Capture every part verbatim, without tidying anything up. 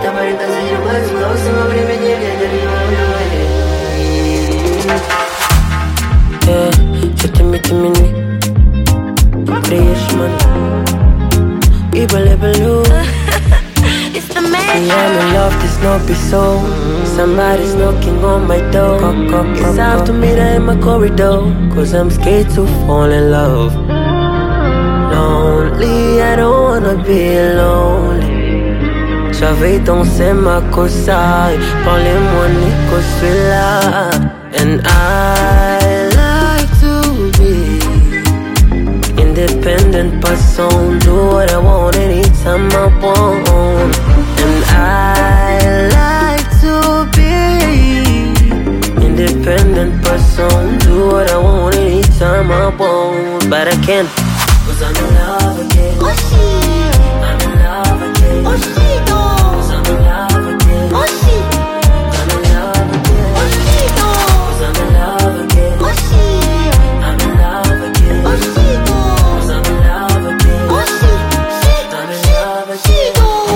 aparenta ser mais próximo, abre minha yeah, je t'aime, t'aime, Freshman, Ibel, Ibel, It's the man. See, I'm in love, this not be so. Somebody's knocking on my door. It's time to meet her in my corridor, cause I'm scared to fall in love. Lonely, I don't wanna be lonely. J'avais dansé ma cosa, parlez-moi Nico, suis là. And I like to be independent person, do what I want anytime I want. And I like to be independent person, do what I want anytime I want. But I can't, cause I'm in love again. Oh shit. I'm in love again. Oh shit. Cause I'm in love again. Oh shit. I'm in love again. Oh shit. Cause I'm in love again. Oh shit. I'm in love again. Oh shit. Cause I'm in love again. Oh shit. Shit. I'm in love again.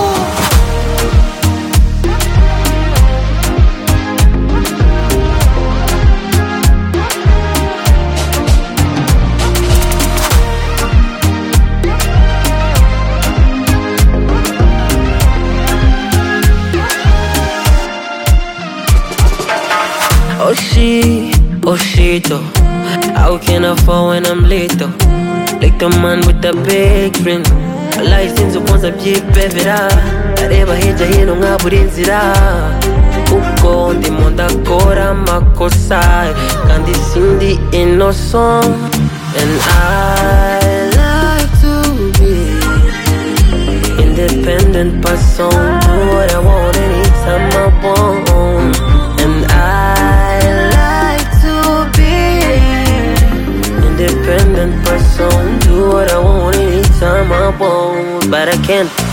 Oh shit, oh shit, oh. How can I fall when I'm little? Like the man with the big ring. A license upon the jeep, baby. Areba hirya hino nkabura inzira, kuko ndimo ndakora amakosa kandi sindi innocent. And I like to be independent person, do what I want anytime I want. And I like to be independent person, do what I want anytime I want. But I can't,